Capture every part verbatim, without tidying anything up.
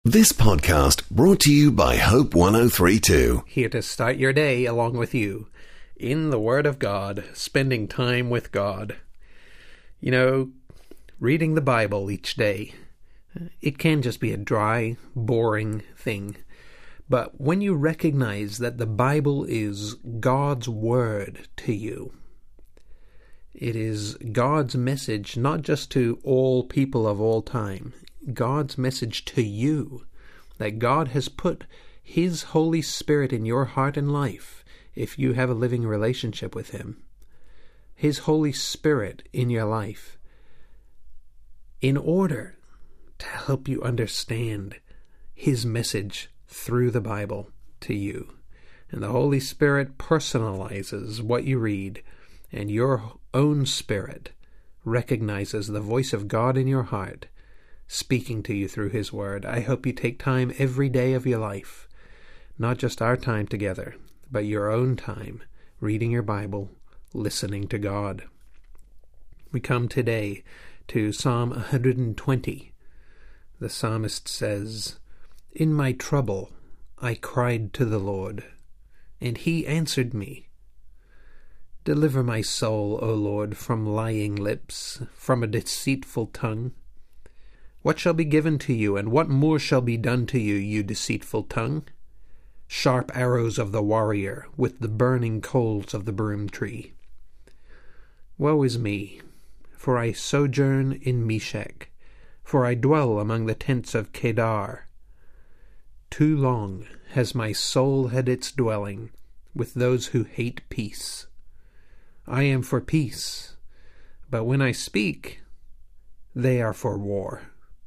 This podcast brought to you by Hope one oh three point two. Here to start your day along with you in the Word of God, spending time with God. You know, reading the Bible each day, it can just be a dry, boring thing. But when you recognize that the Bible is God's Word to you, it is God's message not just to all people of all time, God's message to you, that God has put His Holy Spirit in your heart and life if you have a living relationship with Him. His Holy Spirit in your life in order to help you understand His message through the Bible to you. And the Holy Spirit personalizes what you read, and your own spirit recognizes the voice of God in your heart speaking to you through His Word. I hope you take time every day of your life, not just our time together, but your own time, reading your Bible, listening to God. We come today to Psalm one hundred twenty. The psalmist says, "In my trouble I cried to the Lord, and He answered me. Deliver my soul, O Lord, from lying lips, from a deceitful tongue. What shall be given to you, and what more shall be done to you, you deceitful tongue? Sharp arrows of the warrior, with the burning coals of the broom tree. Woe is me, for I sojourn in Meshech, for I dwell among the tents of Kedar. Too long has my soul had its dwelling with those who hate peace. I am for peace, but when I speak, they are for war."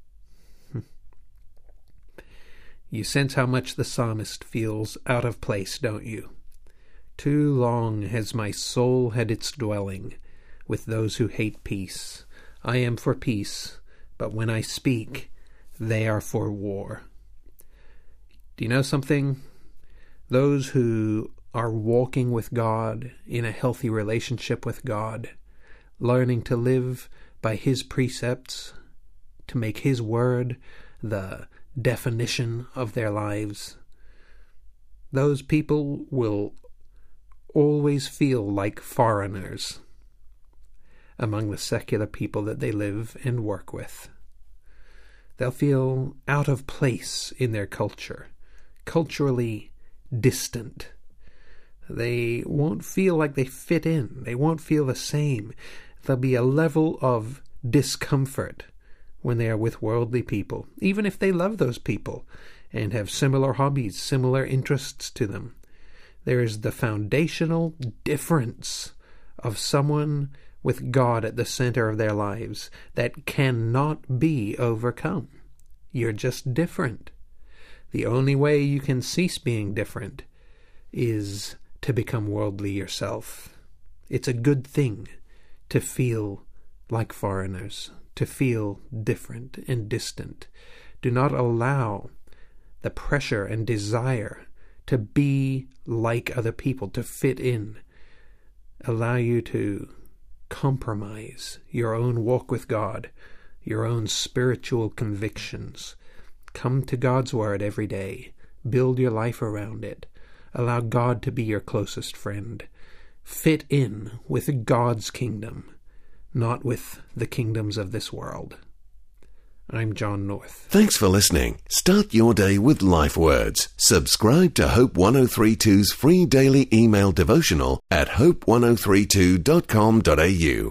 You sense how much the psalmist feels out of place, don't you? Too long has my soul had its dwelling with those who hate peace. I am for peace, but when I speak, they are for war. Do you know something? Those who are walking with God, in a healthy relationship with God, learning to live by His precepts, to make His Word the definition of their lives, those people will always feel like foreigners among the secular people that they live and work with. They'll feel out of place in their culture, culturally distant. They won't feel like they fit in. They won't feel the same. There'll be a level of discomfort when they are with worldly people, even if they love those people and have similar hobbies, similar interests to them. There is the foundational difference of someone with God at the center of their lives that cannot be overcome. You're just different. The only way you can cease being different is to become worldly yourself. It's a good thing to feel like foreigners, to feel different and distant. Do not allow the pressure and desire to be like other people, to fit in, allow you to compromise your own walk with God, your own spiritual convictions. Come to God's Word every day. Build your life around it. Allow God to be your closest friend. Fit in with God's kingdom, not with the kingdoms of this world. I'm John North. Thanks for listening. Start your day with Life Words. Subscribe to Hope one oh three point two's free daily email devotional at hope one oh three two dot com dot a u.